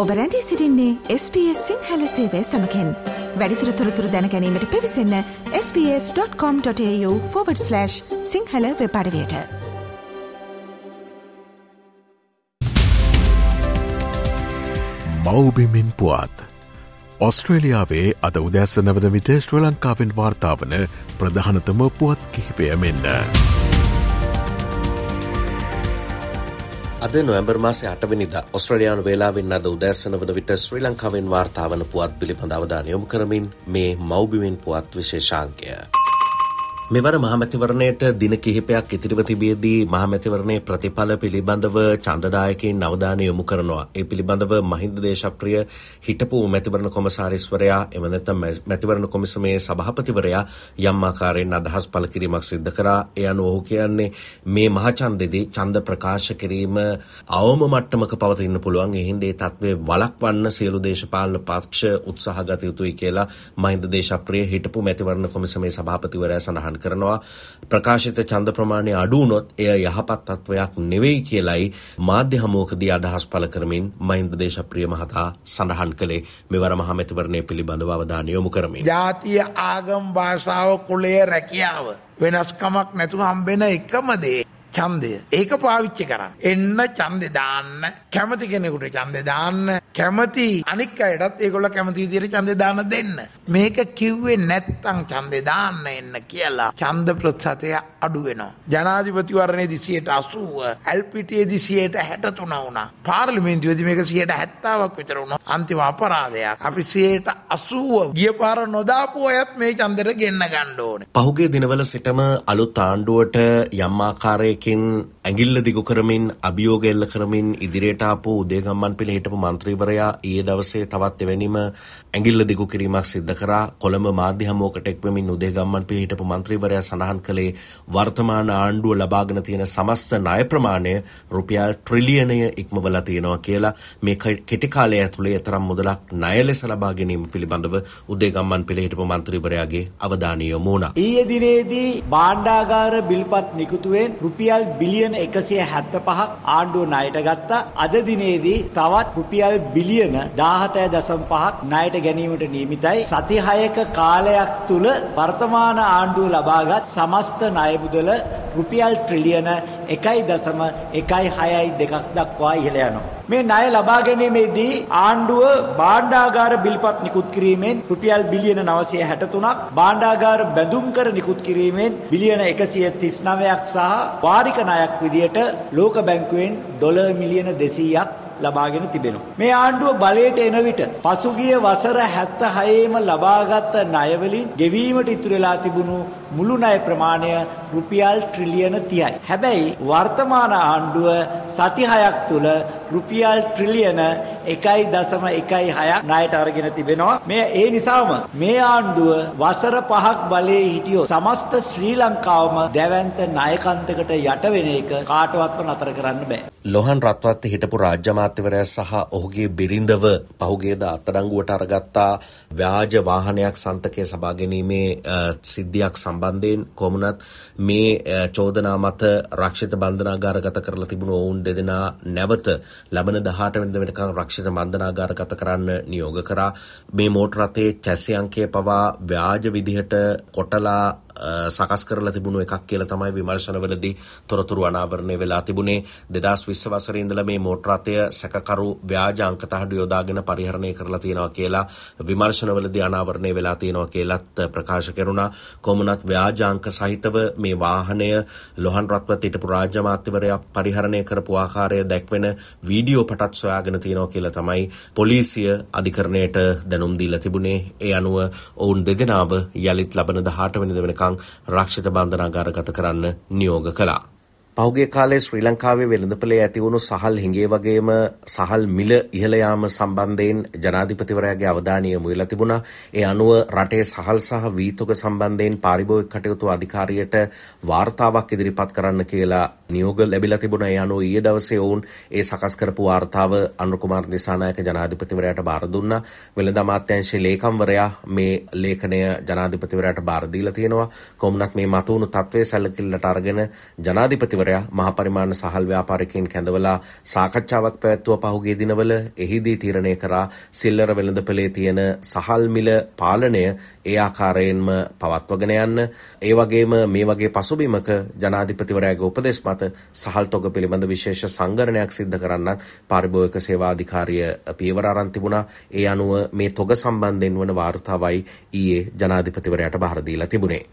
ඔබ රැඳී සිටින්නේ SBS සිංහල සේවය සමගින්. වැඩිදුර තොරතුරු දැන ගැනීමට පිවිසන්න sbs.com.au/සිංහල වෙබ් අඩවියට. මව්බිමින් පුවත්. ඔස්ට්‍රේලියාවේ අද උදැසන වන විට ශ්‍රී ලංකාවෙන් වාර්තා වන ප්‍රධානතම පුවත් කිහිපය මෙන්න. අද නොවැම්බර් මාසේ 8 වෙනිදා ඔස්ට්‍රේලියානු වේලාවෙන් අද උදෑසන වන විට ශ්‍රී ලංකාවෙන් වාර්තා වන පුවත් පිළිබඳ අවධානය යොමු කරමින් මේ මව්බිමින් පුවත් විශේෂාංකය. මෙවර මහමැතිවරණයට දින කිහිපයක් ඉතිරිව තිබියදී මහමැතිවරණයේ ප්‍රතිඵල පිළිබඳව ඡන්දදායකයින් අවධානය යොමු කරනවා. ඒ පිළිබඳව මහින්ද දේශප්‍රිය හිටපු මැතිවරණ කොමසාරිස්වරයා එම නැත්නම් මැතිවරණ කොමිසමේ සභාපතිවරයා යම් ආකාරයෙන් අදහස් පළ කිරීමක් සිදු කරා. ඒ අනුව ඔහු කියන්නේ මේ මහ ඡන්දෙදී ඡන්ද ප්‍රකාශ කිරීම අවම මට්ටමක පවතින්න පුළුවන්. ඒ හින්දා ඒ තත්ත්වය වළක්වන්න සියලු දේශපාලන පක්ෂ උත්සාහ ගත යුතුයි කියලා මහින්ද දේශප්‍රිය හිටපු මැතිවරණ කොමිසමේ සභාපතිවරයා සඳහන් කරනවා. ප්‍රකාශිත ඡන්ද ප්‍රමාණය අඩු වුණොත් එය යහපත් තත්වයක් නෙවෙයි කියලයි මාධ්‍ය හමුවකදී අදහස් පළ කරමින් මහින්ද දේශප්‍රිය මහතා සඳහන් කළේ. මෙවර මහමැතිවරණය පිළිබඳව අවධානය යොමු කරමින් ජාතිය ආගම් භාෂාව කුලය රැකියාව වෙනස්කමක් නැතුව හම්බෙන එකම දේ ඡන්දය. ඒක පාවිච්චි කරන්න. එන්න ඡන්දේ දාන්න. කැමති කෙනෙකුට ඡන්දේ දාන්න. කැමති අනික් අයටත් ඒගොල්ලෝ කැමති විදිහට ඡන්දේ දාන්න දෙන්න. මේක කිව්වේ නැත්තම් ඡන්දේ දාන්න එන්න කියලා ඡන්ද ප්‍රතිශතය අඩු වෙනවා. ජනාධිපතිවරණයේදී 80%, එල්පීටීයේදී 63% වුණා. පාර්ලිමේන්තුවේදී මේක 70%ක් විතර වුණා. අන්තිම අපරාධයක්. අපි 80% ගිය පාර නොදාපු අයත් මේ ඡන්දෙට ගෙන්න ගන්න ඕනේ. පහුගිය දිනවල සිටම අලුත් ආණ්ඩුවට යම් ආකාරයක ඇඟිල්ල දිගු කරමින් අභියෝග එල්ල කරමින් ඉදිරියට ආපු උදේගම්මන්පිල හිටපු මන්ත්‍රීවරයා ඊයේ දවසේ තවත් එවැනිම ඇඟිල්ල දිගු කිරීමක් සිදු කරා. කොළඹ මාධ්‍ය හමුවකට එක්වෙමින් උදේගම්මන්පිල හිටපු මන්ත්‍රීවරයා සඳහන් කළේ වර්තමාන ආණ්ඩුව ලබාගෙන තියෙන සමස්ත ණය ප්‍රමාණය රුපියල් ට්‍රිලියනය ඉක්මවලා තියෙනවා කියලා. මේ කෙටි කාලය ඇතුළේ තරම් මුදලක් ණය ලෙස ලබා ගැනීම පිළිබඳව උදේගම්මන්පිල හිටපු මන්ත්‍රීවරයාගේ අවධානය යොමු වුණා. ඊයේ දිනේදී භාණ්ඩාගාර බිල්පත් නිකුතුවෙන් රුපියල් බිලියන 175ක් ආණ්ඩුව ණයට ගත්තා. අද දිනේදී තවත් රුපියල් බිලියන 17.5ක් ණයට ගැනීමට නියමිතයි. සති 6ක කාලයක් තුල වර්තමාන ආණ්ඩුව ලබාගත් සමස්ත ණය මුදල රුපියල් ට්‍රිලියන 1.162ක් දක්වා ඉහළ යනවා. මේ ණය ලබා ගැනීමේදී ආණ්ඩුව භාණ්ඩාගාර බිල්පත් නිකුත් කිරීමෙන් රුපියල් බිලියන 963ක්, භාණ්ඩාගාර බැඳුම් කර නිකුත් කිරීමෙන් බිලියන 139ක් සහ වාරික ණයක් විදියට ලෝක බැංකුවෙන් ඩොලර් මිලියන 200ක් ලබාගෙන තිබෙනවා. මේ ආණ්ඩුව බලයට එන විට පසුගිය වසර 76ෙම ලබාගත් ණය වලින් ගෙවීමට ඉතුරු වෙලා තිබුණු මුළු ණය ප්‍රමාණය රුපියල් ට්‍රිලියන 30යි. හැබැයි වර්තමාන ආණ්ඩුව සති 6ක් තුල රුපියල් ට්‍රිලියන 1.16ක් ණයට අරගෙන තිබෙනවා. මේ ඒ නිසාම මේ ආණ්ඩුව වසර 5ක් බලයේ හිටියොත් සමස්ත ශ්‍රී ලංකාවම දැවැන්ත ණයකන්තකට යට වෙන එක කාටවත්ම නතර කරන්න බෑ. ලොහන් රත්වත්ත හිටපු රාජ්‍ය අමාත්‍යවරයා සහ ඔහුගේ බිරිඳව පහුගියදා අත්අඩංගුවට අරගත්තා ව්‍යාජ වාහනයක් සන්තකයේ සබා ගැනීමේ සිද්ධියක් සම්බන්ධයෙන්. කොමුණත් මේ චෝදනා මත රක්ෂිත බන්ධනාගාරගත කරලා තිබුණු ඔවුන් දෙදෙනා නැවත ලබන 18 වෙනිදා වෙනකන් රක්ෂිත බන්ධනාගාරගත කරන්න නියෝග කරා. මේ මෝටර රථයේ චැසි අංකය පවා ව්‍යාජ විදිහට කොටලා සකස් කරලා තිබුණු එකක් කියලා තමයි විමර්ශනවලදී තොරතුරු අනාවරණය වෙලා තිබුණේ. 2020 වසරේ ඉඳලා මේ මෝටර රථය සැකකරු ව්‍යාජ අංක තහඩු යොදාගෙන පරිහරණය කරලා තියෙනවා කියලා විමර්ශනවලදී අනාවරණය වෙලා තියෙනවා කියලාත් ප්‍රකාශ කරුණා. කොමුණත් ව්‍යාජ අංක සහිතව මේ වාහනය ලොහන් රත්වත් හිටපු රාජ්‍ය අමාත්‍යවරයා පරිහරණය කරපු ආකාරය දැක්වෙන වීඩියෝ පටත් සොයාගෙන තියෙනවා කියලා තමයි පොලිසිය අධිකරණයට දැනුම් දීලා තිබුණේ. ඒ අනුව ඔවුන් දෙදෙනාව යලිත් ලබන 18 වෙනිදා වෙනකන් රක්ෂිත බන්ධනාගාරගත කරන්න නියෝග කළා. පහුගිය කාලේ ශ්‍රී ලංකාවේ වෙළඳපොලේ ඇති වුණු සහල් හිඟේ වගේම සහල් මිල ඉහළ යාම සම්බන්ධයෙන් ජනාධිපතිවරයාගේ අවධානය යොමු වෙලා තිබුණා. ඒ අනුව රටේ සහල් සහ වීතොග සම්බන්ධයෙන් පාරිභෝගික කටයුතු අධිකාරියට වාර්තාවක් ඉදිරිපත් කරන්න කියලා නියෝග ලැබිලා තිබුණා. ඒ අනුව ඊයේ දවසේ ඔවුන් ඒ සකස් කරපු වාර්තාව අනුර කුමාර දිසානායක ජනාධිපතිවරයාට බාර දුන්නා. වෙළඳ අමාත්‍යාංශයේ ලේකම්වරයා මේ ලේඛනය ජනාධිපතිවරයාට බාර දීලා තියෙනවා. කොමුණත් මේ මතුවුණු තත්ත්වයේ සැලකිල්ලට අරගෙන ජනාධිපතිවරයා මහ පරිමාණ සහල් ව්‍යාපාරිකයන් කැඳවලා සාකච්ඡාවක් පැවැත්වුවා පහුගිය දිනවල. එහිදී තීරණය කරා සිල්ලර වෙළඳපොලේ තියෙන සහල් මිල පාලනය ඒ ආකාරයෙන්ම පවත්වගෙන යන්න. ඒ වගේම මේ වගේ පසුබිමක ජනාධිපතිවරයාගේ උපදෙස් මත සහල් තොග පිළිබඳ විශේෂ සංගණනයක් සිද්ධ කරන්නත් පාරිභෝගික සේවා අධිකාරිය පියවර අරන් තිබුණා. ඒ අනුව මේ තොග සම්බන්ධයෙන් වන වාර්තාවයි ඊයේ ජනාධිපතිවරයාට බාර දීලා තිබුණේ.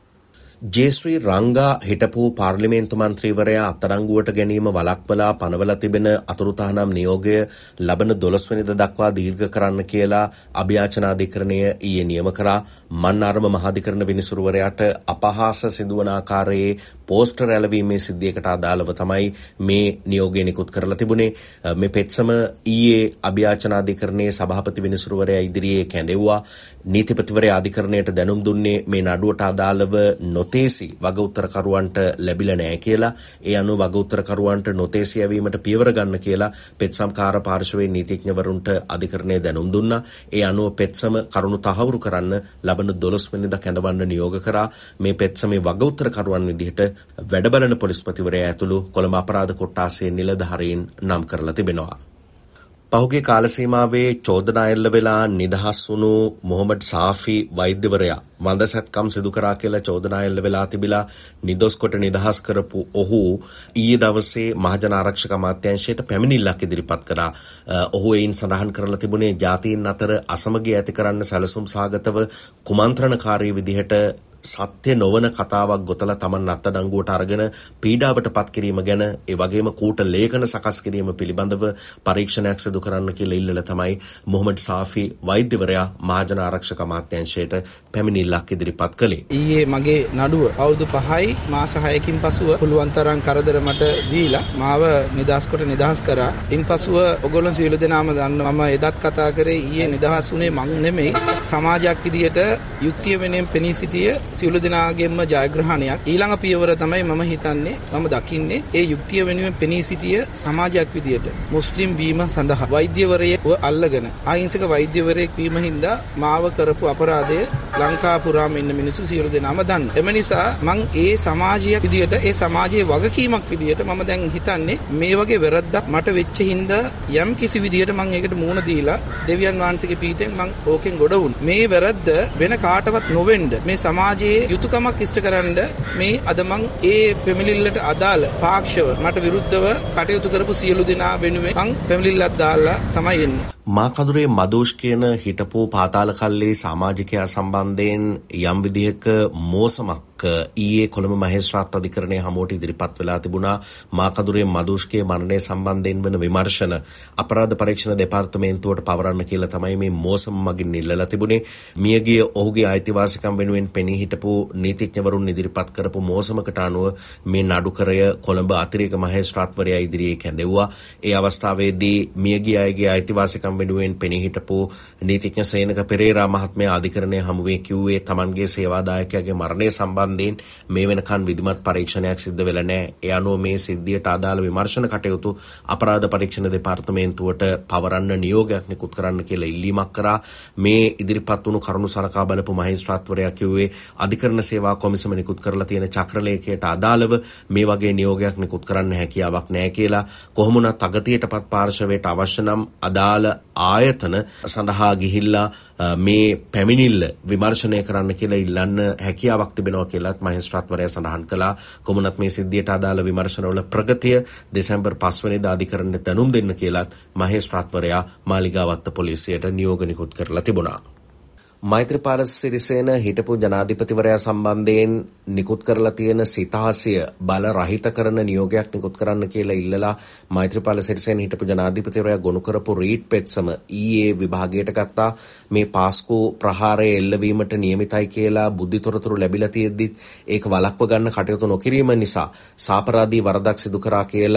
ජේශ්‍රී රංගා හිටපු පාර්ලිමේන්තු මන්ත්‍රීවරයා අත්අඩංගුවට ගැනීම වළක්වලා පනවලා තිබෙන අතුරුතහනම් නියෝගය ලබන 12 වෙනිදා දක්වා දීර්ඝ කරන්න කියලා අභියාචනාධිකරණය ඊයේ නියම කරා. මන්නාරම මහාධිකරණ විනිසුරුවරයාට අපහාස සිදුවන ආකාරයේ පෝස්ටර් ඇලවීමේ සිද්ධියකට අදාළව තමයි මේ නියෝගය නිකුත් කරලා තිබුණේ. මේ පෙත්සම ඊයේ අභියාචනාධිකරණයේ සභාපති විනිසුරුවරයා ඉදිරියේ කැඳෙව්වා. නීතිපතිවරයා අධිකරණයට දැනුම් දුන්නේ මේ නඩුවට අදාළව නොතේසි වග උත්තරකරුවන්ට ලැබිලා නැහැ කියලා. ඒ අනුව වග උත්තරකරුවන්ට නොතේසි යැවීමට පියවර ගන්න කියලා පෙත්සම්කාර පාර්ශවයේ නීතිඥවරුන්ට අධිකරණය දැනුම් දුන්නා. ඒ අනුව පෙත්සම කරුණු තහවුරු කරන්න ලබන 12 වෙනිදා කැඳවන්න නියෝග කරා. මේ පෙත්සමේ වග උත්තරකරුවන් විදිහට වැඩබලන පොලිස්පතිවරයා ඇතුළු කොළඹ අපරාධ කොට්ටාසයේ නිලධාරීන් නම් කරලා තිබෙනවා. පහුගිය කාල සීමාවේ චෝදනා එල්ල වෙලා නිදහස් වුණු මොහොමඩ් සාෆි වෛද්‍යවරයා වඳසැත්කම් සිදු කරා කියලා චෝදනා එල්ල වෙලා තිබිලා නිදොස් කොට නිදහස් කරපු ඔහු ඊයේ දවසේ මහජන ආරක්ෂක අමාත්‍යාංශයට පැමිණිල්ලක් ඉදිරිපත් කළා. ඔහු එයින් සඳහන් කරලා තිබුණේ ජාතීන් අතර අසමගිය ඇති කරන්න සැලසුම් සාගතව කුමන්ත්‍රණකාරී විදිහට සත්‍ය නොවන කතාවක් ගොතලා තමන් අත්අඩංගුවට අරගෙන පීඩාවට පත් කිරීම ගැන ඒ වගේම කූට ලේඛන සකස් කිරීම පිළිබඳව පරීක්ෂණයක් සිදු කරන්න කියලා ඉල්ලලා තමයි මොහොමඩ් සාෆි වෛද්‍යවරයා මහජන ආරක්ෂක අමාත්‍යාංශයට පැමිණිල්ලක් ඉදිරිපත් කළේ. ඊයේ මගේ නඩුව අවුරුදු 5යි මාස 6කින් පසුව පුළුවන් තරම් කරදර මට දීලා මාව නිදහස් කොට නිදහස් කරා. ඉන්පසුව ඔයගොල්ලෝ සියලු දෙනාම දන්නවා මම එදත් කතා කරේ ඊයේ නිදහස් වුණේ මං නෙමෙයි සමාජයක් විදියට යුක්තිය වෙනුවෙන් පෙනී සිටිය සියලු දෙනාගේම ජයග්‍රහණයක්. ඊළඟ පියවර තමයි මම හිතන්නේ මම දකින්නේ ඒ යුක්තිය වෙනුවෙන් පෙනී සිටිය සමාජයක් විදියට මුස්ලිම් වීම සඳහා වෛද්‍යවරයෙක්ව අල්ලගෙන අහිංසක වෛද්‍යවරයෙක් වීම හින්දා මාව කරපු අපරාධය ලංකා පුරාම ඉන්න මිනිස්සු සියලු දෙනාම දන්නවා. එම නිසා මං ඒ සමාජයක් විදියට ඒ සමාජයේ වගකීමක් විදියට මම දැන් හිතන්නේ මේ වගේ වැරද්දක් මට වෙච්ච හින්දා යම් කිසි විදියට මං ඒකට මුහුණ දීලා දෙවියන් වහන්සේගේ පීඨෙන් මං ඕකෙන් ගොඩ වුණා. මේ වැරද්ද වෙන කාටවත් නොවෙන්න මේ සමාජයේ යුතුයකමක් ඉෂ්ට කරන්න මේ අද මං ඒ පැමිණිල්ලට අදාළ පාක්ෂව මට විරුද්ධව කටයුතු කරපු සියලු දෙනා වෙනුවෙන් මං පැමිණිල්ලක් දාලා තමයි එන්නේ. මාකදුරේ මදෝෂ් කියන හිටපු පාතාල කල්ලේ සමාජිකයා සම්බන්ධයෙන් යම් විදිහක මෝසමක් ඊයේ කොළඹ මහේස්ත්‍රාත් අධිකරණයේ හමුවට ඉදිරිපත් වෙලා තිබුණා. මාකදුරේ මදෝෂ්ගේ මරණය සම්බන්ධයෙන් වන විමර්ශන අපරාධ පරීක්ෂණ දෙපාර්තමේන්තුවට පවරන්න කියලා තමයි මේ මෝසම මගින් ඉල්ලලා තිබුණේ. මියගිය ඔහුගේ අයිතිවාසිකම් වෙනුවෙන් පෙනී හිටපු නීතිඥවරුන් ඉදිරිපත් කරපු මෝසමකට අනුව මේ නඩුකරය කොළඹ අතිරේක මහේස්ත්‍රාත්වරයා ඉදිරියේ කැඳෙව්වා. ඒ අවස්ථාවේදී මියගිය අයගේ අයිතිවාසිකම් වෙනුවෙන් පෙනී හිටපු නීතිඥ සේනක පෙරේරා මහත්මයා අධිකරණයේ හමුවේ කිව්වේ තමන්ගේ සේවාදායකයාගේ මරණය සම්බන්ධයෙන් මේ වෙනකන් විධිමත් පරීක්ෂණයක් සිද්ධ වෙලා නැහැ. ඒ අනුව මේ සිද්ධියට අදාළ විමර්ශන කටයුතු අපරාධ පරීක්ෂණ දෙපාර්තමේන්තුවට පවරන්න නියෝගයක් නිකුත් කරන්න කියලා ඉල්ලීමක් කරා. මේ ඉදිරිපත් වුණු කරුණු සලකා බලපු මහේස්ත්‍රාත්වරයා කිව්වේ අධිකරණ සේවා කොමිසම නිකුත් කරලා තියෙන චක්‍රලේඛයට අදාළව මේ වගේ නියෝගයක් නිකුත් කරන්න හැකියාවක් නැහැ කියලා. කොහොමුණත් අගතියටපත් පාර්ශවයට අවශ්‍ය නම් අදාළ ආයතන සඳහා ගිහිල්ලා මේ පැමිණිල්ල විමර්ශනය කරන්න කියලා ඉල්ලන්න හැකියාවක් තිබෙනවා කියලාත් මහේස්ත්‍රාත්වරයා සඳහන් කළා. කොමුණත් මේ සිද්ධියට අදාළ විමර්ශනවල ප්‍රගතිය දෙසැම්බර් 5 වෙනිදා අධිකරණයට දැනුම් දෙන්න කියලාත් මහේස්ත්‍රාත්වරයා මාලිගාවත්ත පොලිසියට නියෝග නිකුත් කරලා තිබුණා. මෛත්‍රීපාල සිරිසේන හිටපු ජනාධිපතිවරයා සම්බන්ධයෙන් නිකුත් කරලා තියෙන සිතාසිය බල රහිත කරන නියෝගයක් නිකුත් කරන්න කියලා ඉල්ලලා මෛත්‍රීපාල සිරිසේන හිටපු ජනාධිපතිවරයා ගොනු කරපු රීඩ් පෙත්සම ඊයේ විභාගයට ගත්තා. මේ පාස්කු ප්‍රහාරය එල්ලවීමට නියමිතයි කියලා බුද්ධිතොරතුරු ලැබිලා තියෙද්දිත් ඒක වළක්ව ගන්න කටයුතු නොකිරීම නිසා සාපරාධී වරදක් සිදු කරා කියලා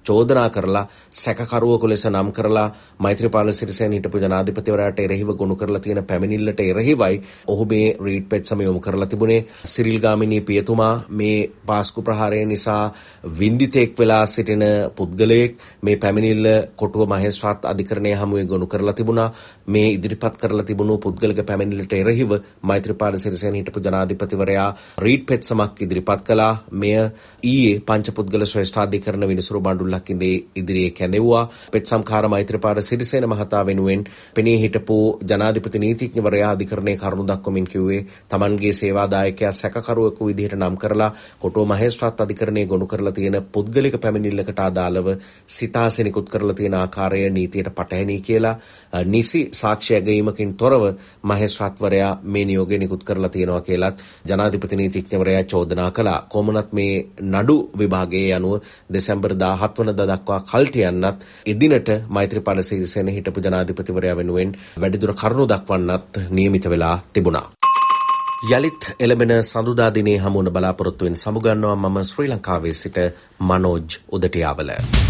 චෝදනා කරලා සැකකරුවෙකු ලෙස නම් කරලා මෛත්‍රීපාල සිරිසේන හිටපු ජනාධිපතිවරයාට එරෙහිව ගොනු කරලා තියෙන පැමිණිල්ලට එරෙහිවයි ඔහු මේ රීඩ් පෙත්සම යොමු කරලා තිබුණේ. සිරිල් ගාමිණී පියතුමා මේ පාස්කු ප්‍රහාරය නිසා වින්දිතෙක් වෙලා සිටින පුද්ගලයෙක්. මේ පැමිණිල්ල කොටුව මහේස්ත්‍රාත් අධිකරණයේ හමුවේ ගොනු කරලා තිබුණා. මේ ඉදිරිපත් කරලා තිබුණු පුද්ගලික පැමිණිල්ලට එරෙහිව මෛත්‍රීපාල සිරිසේන හිටපු ජනාධිපතිවරයා රීඩ් පෙත්සමක් ඉදිරිපත් කළා. මෙය ඊයේ පංචපුද්ගල ශ්‍රේෂ්ඨාධිකරණ විනිසුරු බණ්ඩුල්ලක් ඉදිරියේ කැඳෙව්වා. පෙත්සම්කාර මෛත්‍රීපාල සිරිසේන මහතා වෙනුවෙන් පෙනී හිටපු ජනාධිපති නීතිඥවරයා අධිකරණයේ කරුණු දක්වමින් කිව්වේ තමන්ගේ සේවාදායකයා සැකකරුවෙකු විදිහට නම් කරලා කොටුව මහේස්ත්‍රාත් අධිකරණයේ ගොනු කරලා තියෙන පුද්ගලික පැමිණිල්ලකට අදාළව සිතාසෙ නිකුත් කරලා තියෙන ආකාරය නීතියට පටහැනි කියලා නිසි සාක්ෂි ඇගීමකින් තොරව මහේස්ත්‍රාත්වරයා මේ නියෝගය නිකුත් කරලා තියෙනවා කියලත් ජනාධිපති නීතිඥවරයා චෝදනා කළා. කොහොමනත් මේ නඩු විභාගයේ අනුව දෙසැම්බර් 17 වනදා දක්වා කල් තියන්නත් එදිනට මෛත්‍රීපාල සිරිසේන හිටපු ජනාධිපතිවරයා වෙනුවෙන් වැඩිදුර කරුණු දක්වන්නත් නියමිත වෙලා තිබුණා. යලිත් එළඹෙන සඳුදා දිනේ හමුවන බලාපොරොත්තුවෙන් සමුගන්නවා මම ශ්‍රී ලංකාවේ සිට මනෝජ් උදටියාවල.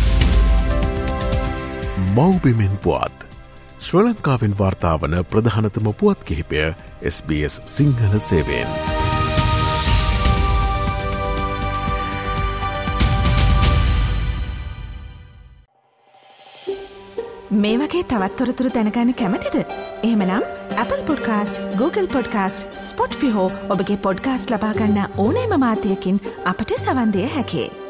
මව්බිමෙන් පුවත් ශ්‍රී ලංකාවෙන් වාර්තාවන ප්‍රධානතම පුවත් කිහිපය SBS සිංහල සේවයෙන්. මේ වගේ තවත් තොරතුරු දැනගන්න කැමතිද? එහෙමනම් Apple Podcast, Google Podcast, Spotify හෝ ඔබගේ පොඩ්කාස්ට් ලබා ගන්න ඕනෑම මාධ්‍යයකින් අපට සවන් දෙන්න හැකියි.